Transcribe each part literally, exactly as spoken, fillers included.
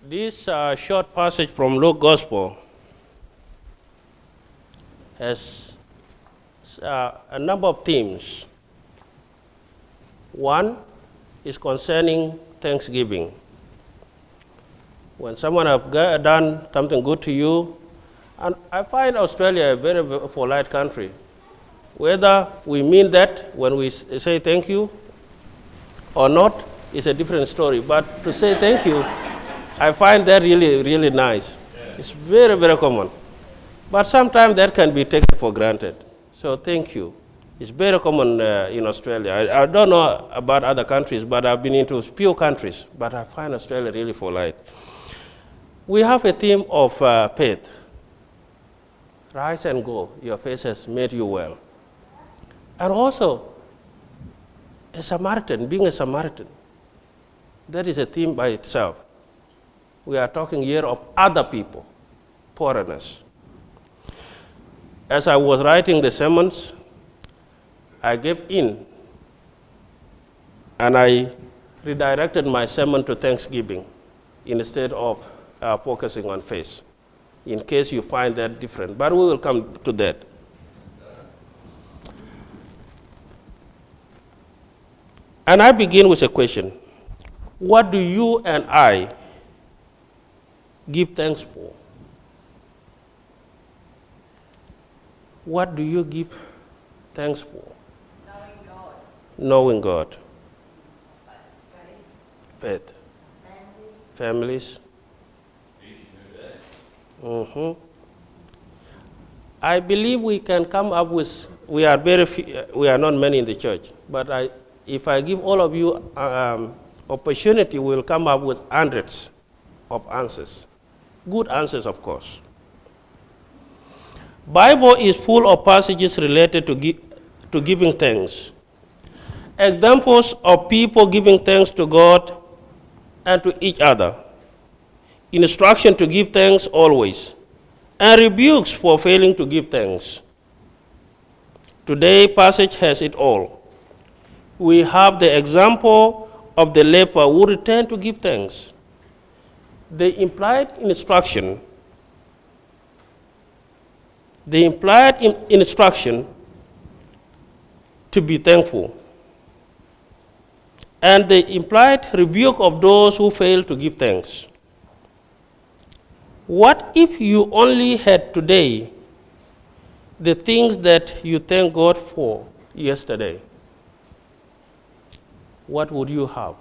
This uh, short passage from Luke Gospel has uh, a number of themes. One is concerning thanksgiving. When someone has done something good to you, and I find Australia a very, very polite country. Whether we mean that when we say thank you or not is a different story. But to say thank you, I find that really, really nice. It's very, very common. But sometimes that can be taken for granted. So thank you. It's very common uh, in Australia. I, I don't know about other countries, but I've been into few countries, but I find Australia really polite. We have a theme of uh, faith. Rise and go, your faith has made you well. And also, a Samaritan, being a Samaritan, that is a theme by itself. We are talking here of other people, foreigners. As I was writing the sermons, I gave in and I redirected my sermon to Thanksgiving instead of uh, focusing on faith, in case you find that different. But we will come to that. And I begin with a question. What do you and I give thanks for? What do you give thanks for? Knowing God. Knowing God. Faith. Faith. Families. Mm-hmm. I believe we can come up with, we are very few, we are not many in the church, but I, if I give all of you um, opportunity, we will come up with hundreds of answers. Good answers, of course. Bible is full of passages related to, gi- to giving thanks. Examples of people giving thanks to God and to each other. Instruction to give thanks always. And rebukes for failing to give thanks. Today's passage has it all. We have the example of the leper who returned to give thanks. The implied instruction, the implied in- instruction to be thankful, and the implied rebuke of those who fail to give thanks. What if you only had today the things that you thank God for yesterday? What would you have?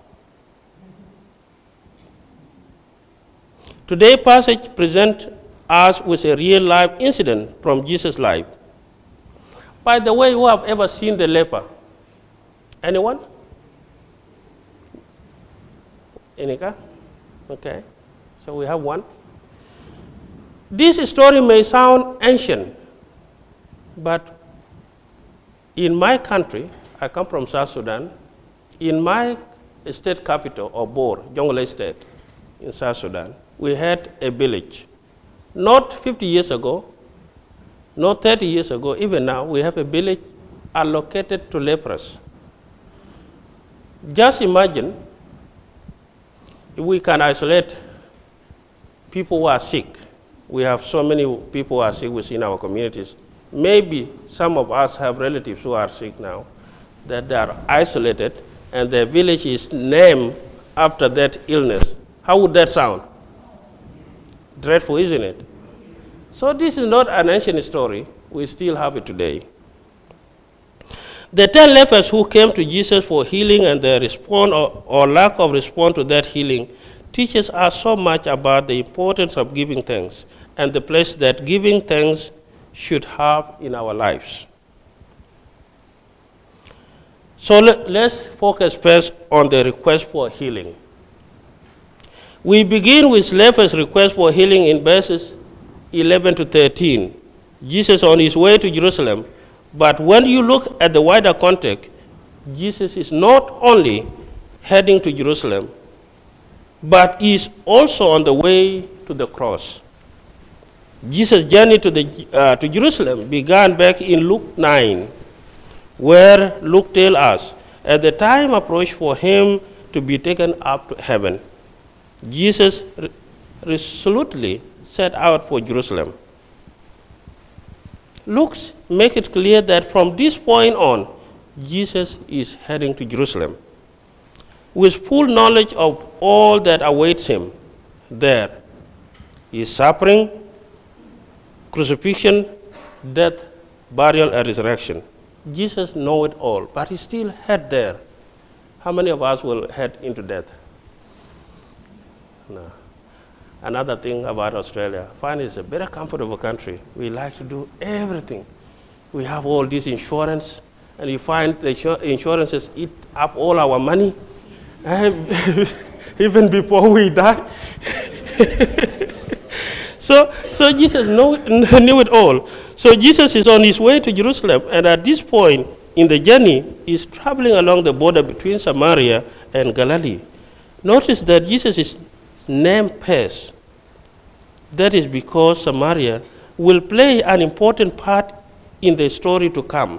Today's passage presents us with a real life incident from Jesus' life. By the way, who have ever seen the leper? Anyone? Anika? Okay. So we have one. This story may sound ancient, but in my country, I come from South Sudan, in my state capital, or Bor, Jonglei State, in South Sudan, we had a village. Not fifty years ago, not thirty years ago, even now, we have a village allocated to lepers. Just imagine if we can isolate people who are sick. We have so many people who are sick within our communities. Maybe some of us have relatives who are sick now, that they are isolated, and their village is named after that illness. How would that sound? Dreadful, isn't it? So this is not an ancient story. We still have it today. The ten lepers who came to Jesus for healing and their response or, or lack of response to that healing teaches us so much about the importance of giving thanks and the place that giving thanks should have in our lives. So let, let's focus first on the request for healing. We begin with leper's request for healing in verses eleven to thirteen. Jesus on his way to Jerusalem, but when you look at the wider context, Jesus is not only heading to Jerusalem, but is also on the way to the cross. Jesus' journey to, the, uh, to Jerusalem began back in Luke nine, where Luke tells us, at the time approached for him to be taken up to heaven, Jesus resolutely set out for Jerusalem. Luke makes it clear that from this point on, Jesus is heading to Jerusalem with full knowledge of all that awaits him there. His suffering, crucifixion, death, burial, and resurrection. Jesus knows it all, but he still head there. How many of us will head into death? No. Another thing about Australia, I find it's a very comfortable country. We like to do everything. We have all this insurance, and you find the insurances eat up all our money, even before we die. so, so Jesus know, knew it all. So Jesus is on his way to Jerusalem, and at this point in the journey, he's traveling along the border between Samaria and Galilee. Notice that Jesus is named first. That is because Samaria will play an important part in the story to come.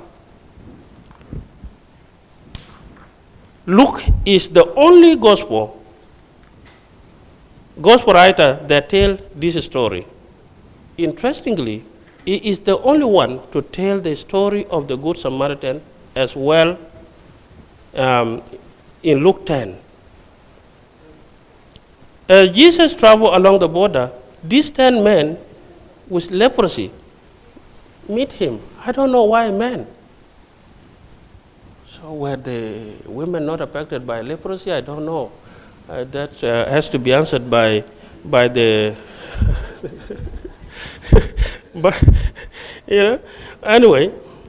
Luke is the only gospel gospel writer that tells this story. Interestingly, he is the only one to tell the story of the Good Samaritan as well um, in Luke ten. As Jesus traveled along the border, these ten men with leprosy meet him. I don't know why men. So were the women not affected by leprosy? I don't know. Uh, that uh, has to be answered by by the. But you know, anyway,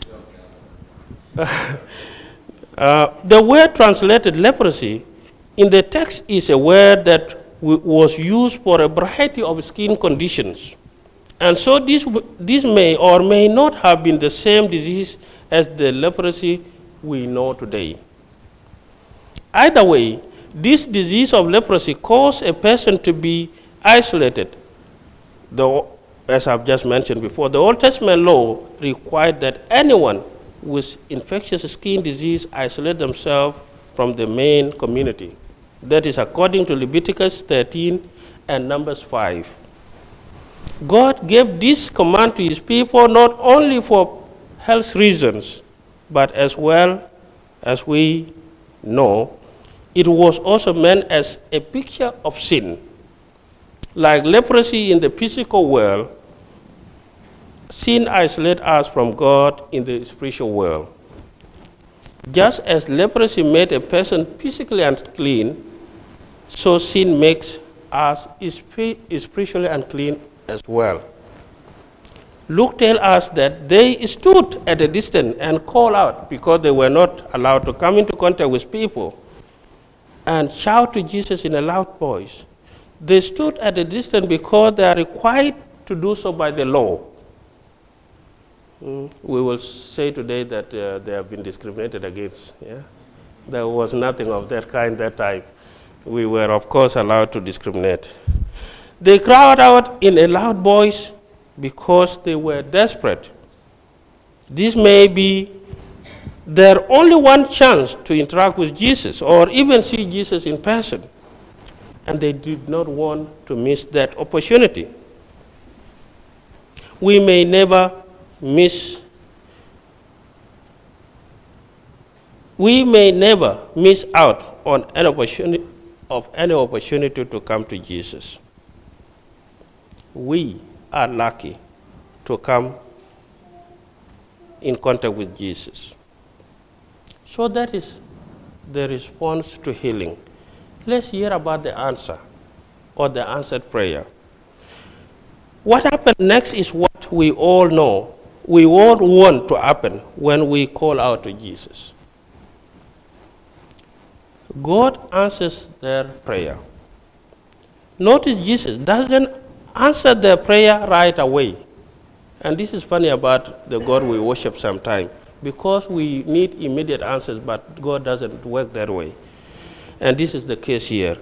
uh, uh, the word translated leprosy in the text is a word that was used for a variety of skin conditions. And so this, this may or may not have been the same disease as the leprosy we know today. Either way, this disease of leprosy caused a person to be isolated. The, as I've just mentioned before, the Old Testament law required that anyone with infectious skin disease isolate themselves from the main community. That is according to Leviticus thirteen and Numbers five. God gave this command to his people not only for health reasons, but as well as we know, it was also meant as a picture of sin. Like leprosy in the physical world, sin isolates us from God in the spiritual world. Just as leprosy made a person physically unclean, so sin makes us spiritually unclean as well. Luke tells us that they stood at a distance and called out because they were not allowed to come into contact with people and shout to Jesus in a loud voice. They stood at a distance because they are required to do so by the law. Mm, we will say today that uh, they have been discriminated against. Yeah? There was nothing of that kind that time. We were, of course, allowed to discriminate. They cried out in a loud voice because they were desperate. This may be their only one chance to interact with Jesus or even see Jesus in person. And they did not want to miss that opportunity. We may never miss we may never miss out on an opportunity of any opportunity to come to Jesus. We are lucky to come in contact with Jesus. So that is the response to healing. Let's hear about the answer or the answered prayer. What happened next is what we all know. We all want to happen when we call out to Jesus. God answers their prayer. Notice Jesus doesn't answer their prayer right away. And this is funny about the God we worship sometimes, because we need immediate answers, but God doesn't work that way. And this is the case here.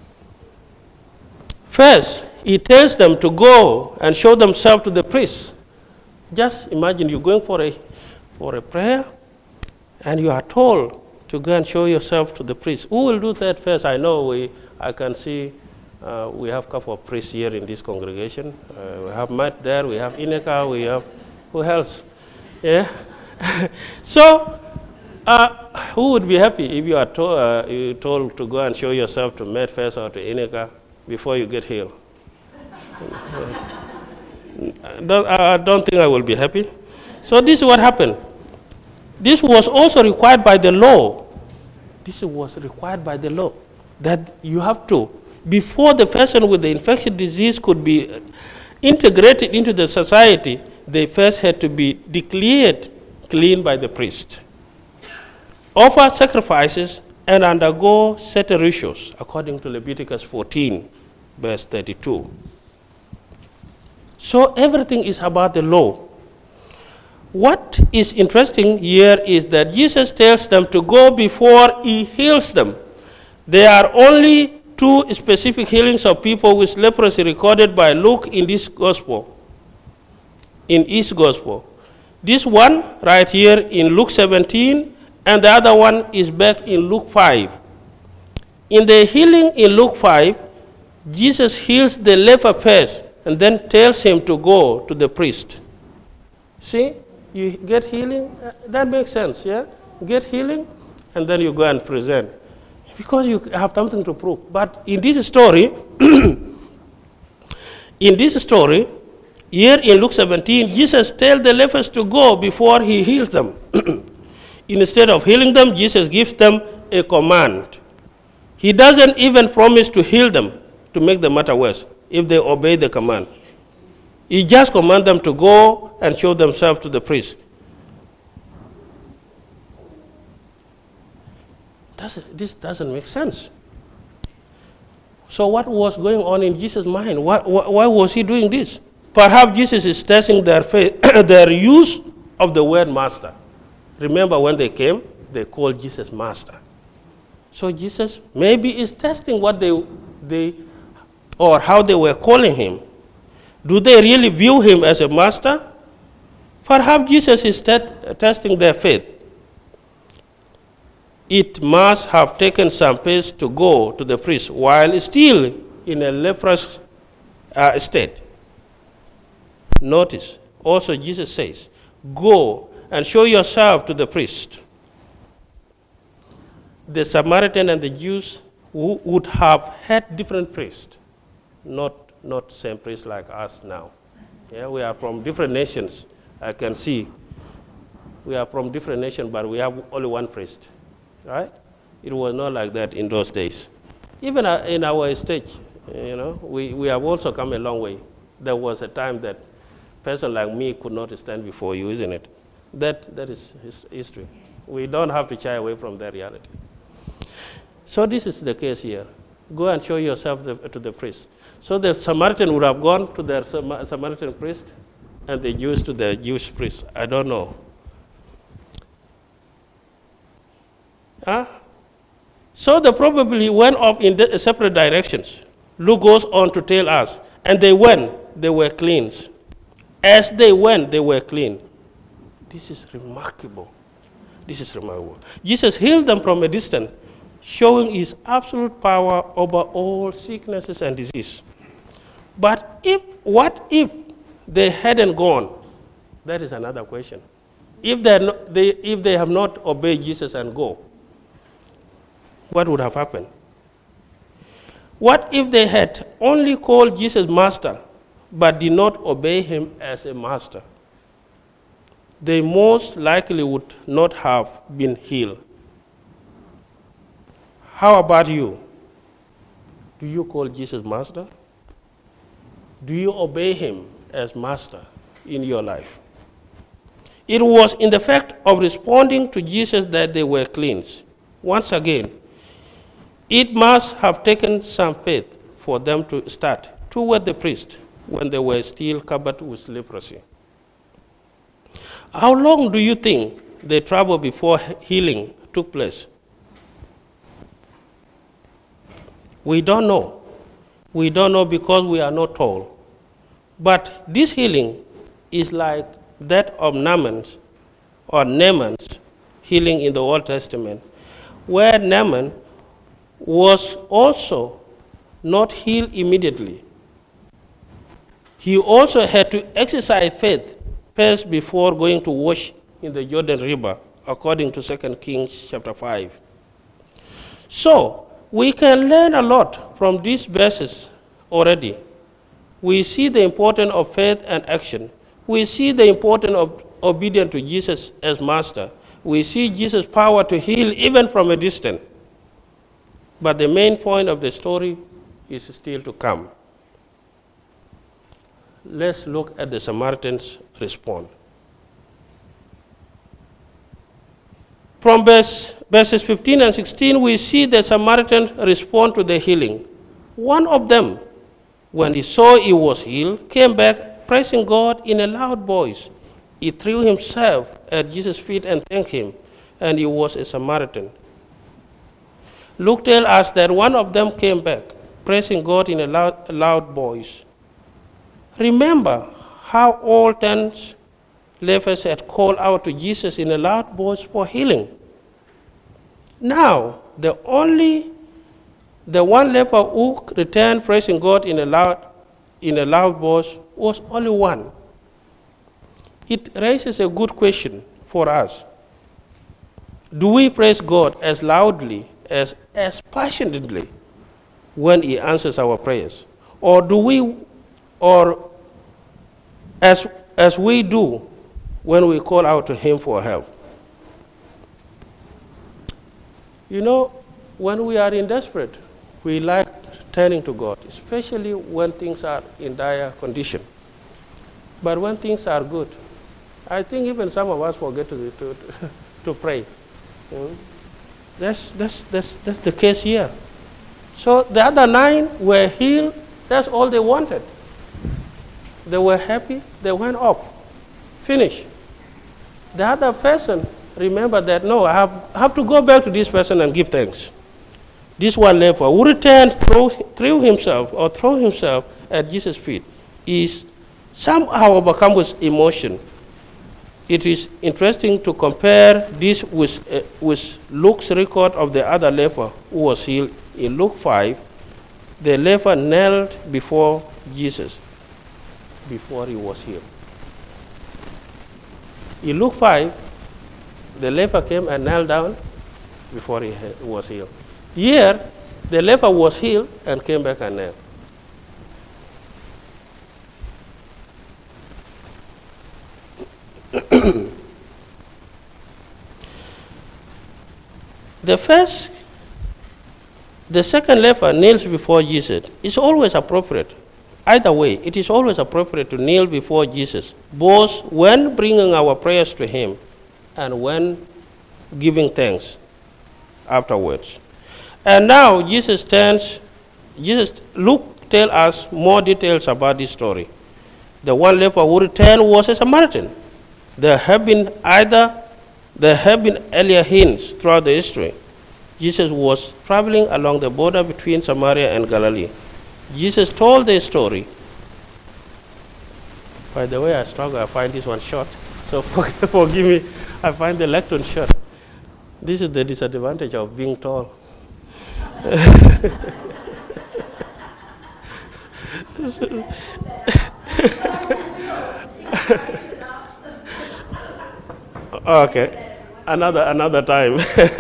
First, he tells them to go and show themselves to the priest. Just imagine you're going for a, for a prayer, and you are told to go and show yourself to the priest. Who will do that first? I know we, I can see Uh, we have a couple of priests here in this congregation. Uh, we have Matt there, we have Ineka, we have, who else? Yeah. So, uh, who would be happy if you are to, uh, you told to go and show yourself to Matt first or to Ineka before you get healed? I don't, I don't think I will be happy. So this is what happened. This was also required by the law. This was required by the law, that you have to, before the person with the infectious disease could be integrated into the society, they first had to be declared clean by the priest, offer sacrifices, and undergo certain rituals, according to Leviticus fourteen, verse thirty-two. So everything is about the law. What is interesting here is that Jesus tells them to go before he heals them. There are only two specific healings of people with leprosy recorded by Luke in this gospel, in his gospel. This one right here in Luke seventeen, and the other one is back in Luke five. In the healing in Luke five, Jesus heals the leper first and then tells him to go to the priest. See? You get healing, that makes sense, yeah? Get healing, and then you go and present. Because you have something to prove. But in this story, in this story, here in Luke seventeen, Jesus tells the lepers to go before he heals them. Instead of healing them, Jesus gives them a command. He doesn't even promise to heal them, to make the matter worse, if they obey the command. He just commands them to go and show themselves to the priest. Doesn't, this doesn't make sense. So what was going on in Jesus' mind? Why, why, why was he doing this? Perhaps Jesus is testing their faith, their use of the word master. Remember when they came, they called Jesus master. So Jesus maybe is testing what they, they or how they were calling him. Do they really view him as a master? Perhaps Jesus is te- testing their faith. It must have taken some pace to go to the priest while still in a leprous uh, state. Notice, also Jesus says, go and show yourself to the priest. The Samaritan and the Jews who would have had different priests, not Not same priest like us now. Yeah, we are from different nations. I can see we are from different nations, but we have only one priest, right? It was not like that in those days. Even in our stage, you know, we, we have also come a long way. There was a time that a person like me could not stand before you, isn't it? That, that is history. We don't have to shy away from that reality. So this is the case here. Go and show yourself the, to the priest. So the Samaritan would have gone to the Samaritan priest, and the Jews to the Jewish priest. I don't know. Huh? So they probably went off in separate directions. Luke goes on to tell us, and they went, they were cleansed. As they went, they were clean. This is remarkable. This is remarkable. Jesus healed them from a distance, showing his absolute power over all sicknesses and disease. But if, what if they hadn't gone? That is another question. If they, not, they, if they have not obeyed Jesus and go, what would have happened? What if they had only called Jesus master, but did not obey him as a master? They most likely would not have been healed. How about you? Do you call Jesus master? Do you obey him as master in your life? It was in the fact of responding to Jesus that they were cleansed. Once again, it must have taken some faith for them to start toward the priest when they were still covered with leprosy. How long do you think they traveled before healing took place? We don't know. We don't know because we are not told. But this healing is like that of Naaman's or Naaman's healing in the Old Testament, where Naaman was also not heal immediately. He also had to exercise faith first before going to wash in the Jordan River, according to Second Kings chapter five. So, we can learn a lot from these verses already. We see the importance of faith and action. We see the importance of obedience to Jesus as master. We see Jesus' power to heal even from a distance. But the main point of the story is still to come. Let's look at the Samaritan's response. From verse, verses fifteen and sixteen, we see the Samaritan respond to the healing. One of them, when he saw he was healed, came back praising God in a loud voice. He threw himself at Jesus' feet and thanked him, and he was a Samaritan. Luke tells us that one of them came back praising God in a loud, a loud voice. Remember how all ten lepers had called out to Jesus in a loud voice for healing. Now, the only, the one leper who returned praising God in a loud, in a loud voice was only one. It raises a good question for us. Do we praise God as loudly, as, as passionately when He answers our prayers? Or do we, or as, as we do when we call out to Him for help? You know, when we are in desperate, we like turning to God, especially when things are in dire condition. But when things are good, I think even some of us forget to, to, to pray. Mm. That's, that's, that's, that's the case here. So the other nine were healed. That's all they wanted. They were happy. They went off. Finished. The other person remembered that, no, I have, I have to go back to this person and give thanks. This one leper who returned, threw, threw himself or threw himself at Jesus' feet is somehow overcome with emotion. It is interesting to compare this with, uh, with Luke's record of the other leper who was healed. In Luke five, the leper knelt before Jesus before he was healed. In Luke five, the leper came and knelt down before he was healed. Here, the leper was healed and came back and knelt. The first, the second leper kneels before Jesus. It's always appropriate. Either way, it is always appropriate to kneel before Jesus, both when bringing our prayers to Him and when giving thanks afterwards. And now Jesus turns, Jesus, Luke tells us more details about this story. The one leper who returned was a Samaritan. There have been either, there have been earlier hints throughout the history. Jesus was traveling along the border between Samaria and Galilee. Jesus told the story. By the way, I struggle, I find this one short. So forgive me, I find the lectern short. This is the disadvantage of being tall. Okay, another another time.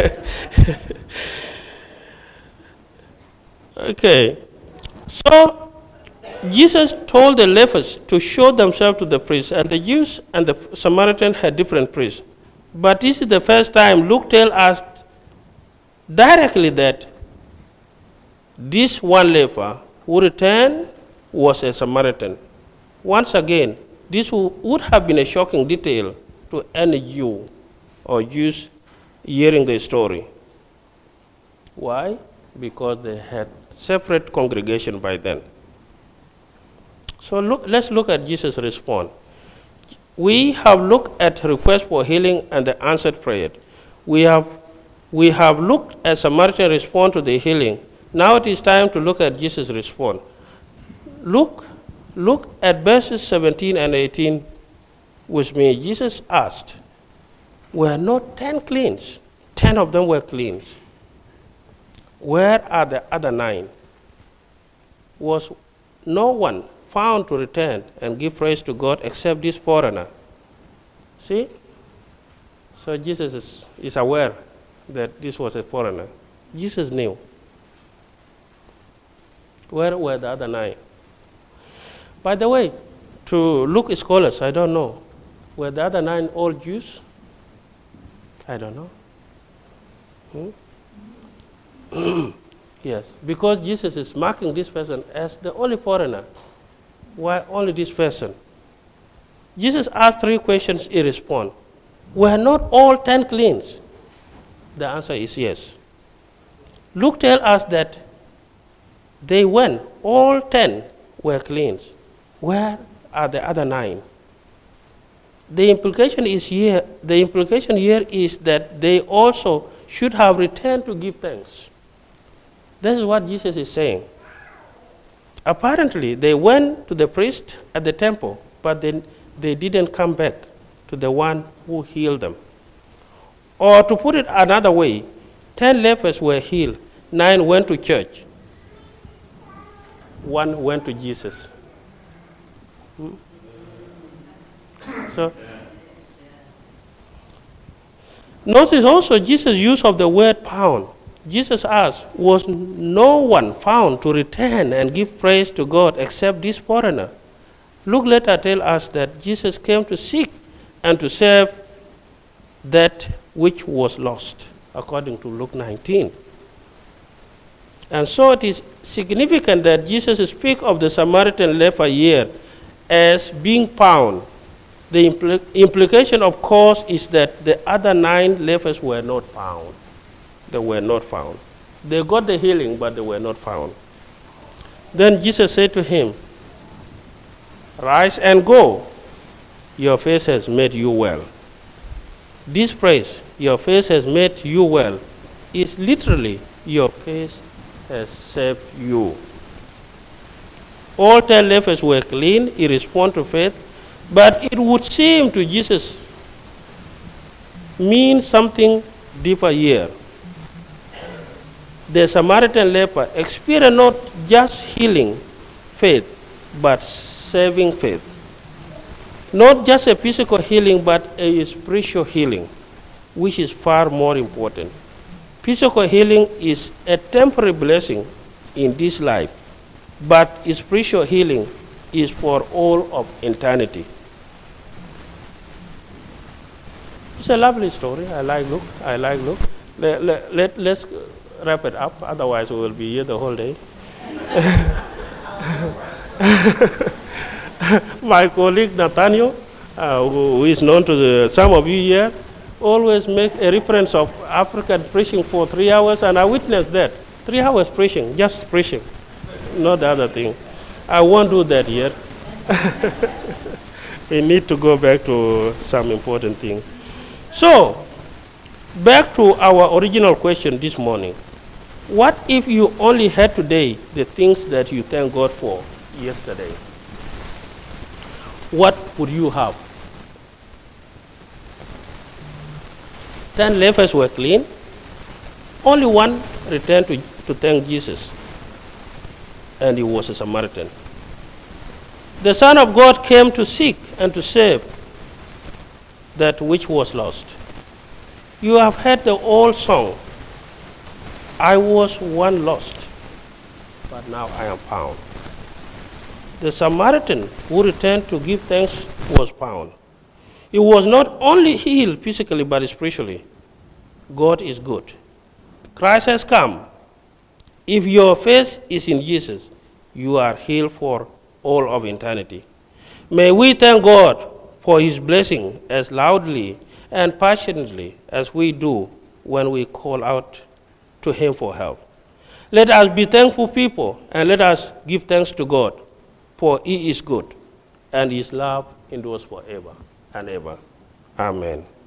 Okay, so Jesus told the lepers to show themselves to the priest, and the Jews and the Samaritans had different priests. But this is the first time Luke tells us directly that this one leper who returned was a Samaritan. Once again, this would have been a shocking detail to any Jew or Jews hearing the story. Why? Because they had separate congregation by then. So look, let's look at Jesus' response. We have looked at request for healing and the answered prayer. We have, we have looked at Samaritan response to the healing. Now it is time to look at Jesus' response. Look, look at verses seventeen and eighteen with me. Jesus asked, were not ten cleansed? Ten of them were cleansed. Where are the other nine? was no one found to return and give praise to God except this foreigner. See? So Jesus is, is aware that this was a foreigner. Jesus knew. Where were the other nine? By the way, to look scholars, I don't know. Were the other nine all Jews? I don't know. Hmm? Yes, because Jesus is marking this person as the only foreigner. Why only this person? Jesus asked three questions in response. Were not all ten cleansed? The answer is yes. Luke tells us that they went, all ten were cleansed. Where are the other nine? The implication is here, the implication here is that they also should have returned to give thanks. This is what Jesus is saying. Apparently, they went to the priest at the temple, but then they didn't come back to the one who healed them. Or to put it another way, ten lepers were healed, nine went to church, one went to Jesus. Hmm? So, notice also Jesus' use of the word found. Jesus asked, was no one found to return and give praise to God except this foreigner? Luke later tells us that Jesus came to seek and to save that which was lost, according to Luke nineteen. And so it is significant that Jesus speaks of the Samaritan leper here as being found. The impl- implication, of course, is that the other nine lepers were not found. They were not found. They got the healing, but they were not found. Then Jesus said to him, rise and go. Your faith has made you well. This phrase, your faith has made you well, is literally, your faith has saved you. All ten lepers were clean in response to faith, but it would seem to Jesus mean something deeper here. The Samaritan leper experienced not just healing faith, but saving faith. Not just a physical healing, but a spiritual healing, which is far more important. Physical healing is a temporary blessing in this life, but spiritual healing is for all of eternity. It's a lovely story. I like Luke. I like Luke. Let, let, let, let's wrap it up, otherwise we will be here the whole day. My colleague Nathaniel, uh, who is known to the, some of you here, always make a reference of African preaching for three hours, and I witnessed that. Three hours preaching, just preaching, not the other thing. I won't do that yet. We need to go back to some important thing. So, back to our original question this morning. What if you only had today the things that you thank God for yesterday? What would you have? Ten lepers were clean. Only one returned to, to thank Jesus, and he was a Samaritan. The Son of God came to seek and to save that which was lost. You have heard the old song, I was one lost, but now I am found. The Samaritan who returned to give thanks was found. He was not only healed physically, but spiritually. God is good. Christ has come. If your faith is in Jesus, you are healed for all of eternity. May we thank God for his blessing as loudly and passionately as we do when we call out to him for help. Let us be thankful people, and let us give thanks to God, for he is good, and his love endures forever and ever. Amen.